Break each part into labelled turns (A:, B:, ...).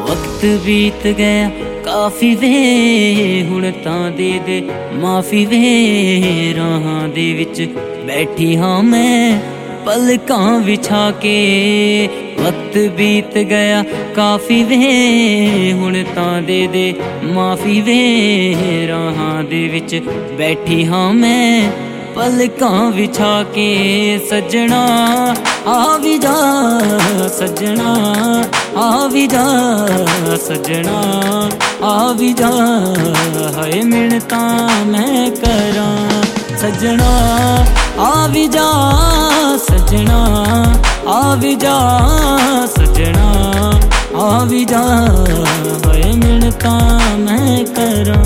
A: वक्त बीत गया काफी वे हुण तां दे दे माफी वे। राहां दे विच बैठी हाँ मैं पलकां विछा के। वक्त बीत गया काफी वे हुण तां दे दे माफी वे। राहां दे विच बैठी हाँ मैं पलकां विछा के। सजना आ भी जा सजना आ भी जा सजना आ भी जा। हाय मिन्नता मैं करां सजना आ भी जा सजना आ भी जा सजना आ भी जा। हाय मिन्नता मैं करां।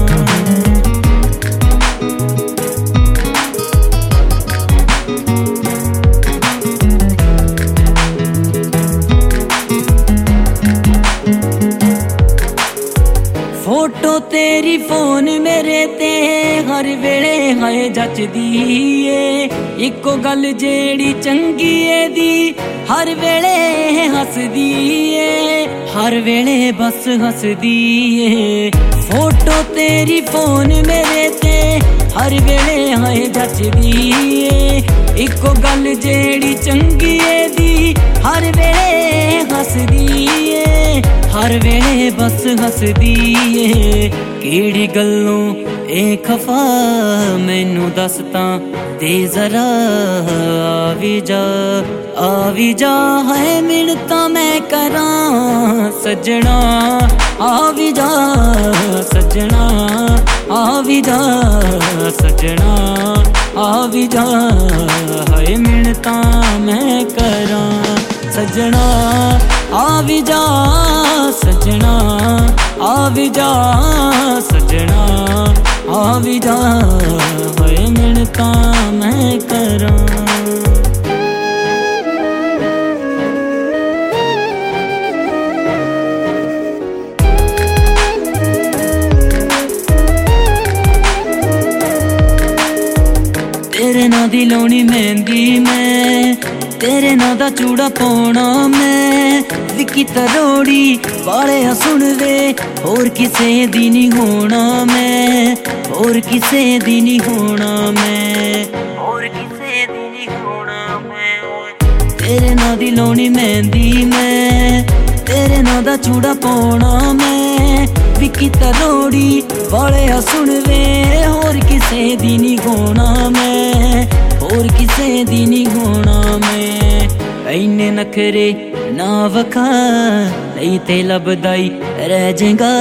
A: फोटो तेरी फोन मेरे ते हर वेले हाय जचदी ए। इको गल जेड़ी चंगी ए दी हर वेले हसदी ए। हर वेले बस हसदी ए। फोटो तेरी फोन मेरे ते हर वेले हाय जचदी ए। इको गल जेड़ी चंगी ए दी हर वेले हसदी ए। हर वेले बस हसदी ए। केड़ी गल्लों ए खफा मैनू दस तां ते जरा आवी जा है मिन्नतां मैं करां सजना आवी जा सजना आवी जा सजना आवी जा। है मिन्नतां मैं करां सजना आवी जा सजना आवी जा सजना आवी जा। हाय मिन्नतां मैं करां। तेरे नां दी लाउणी मेहंदी मैं तेरे नां दा चूड़ा पाउणा मैं। विकी तरोड़ी वाले सुन वे होर किसे दी नी होना मैं। होर किसे दी नी होना मैं होर किसे दी नी होना मैं। तेरे नां दी लाउणी मेहंदी मैं तेरे नां दा चूड़ा पाउणा मैं। विकी तरोड़ी वाले सुन वे होर किसे दी नी होना मैं होर किसे दी नी होना मैं। इन्ने नखरे ना वखा नहीं ते लभदाई रह जाएगा।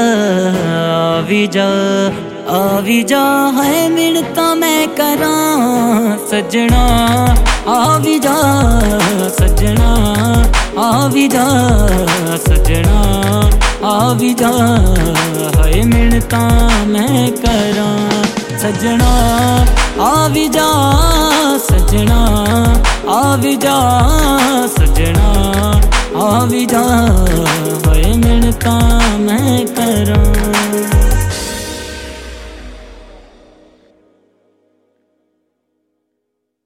A: आवी जा है मिन्नतां मैं करां सजना आवी जा सजना आवी जा सजना आवी जा। है मिन्नतां मैं करां सजना आवी जा सजना आवी जा सजना आवी जा। है मिन्नतां मैं करां।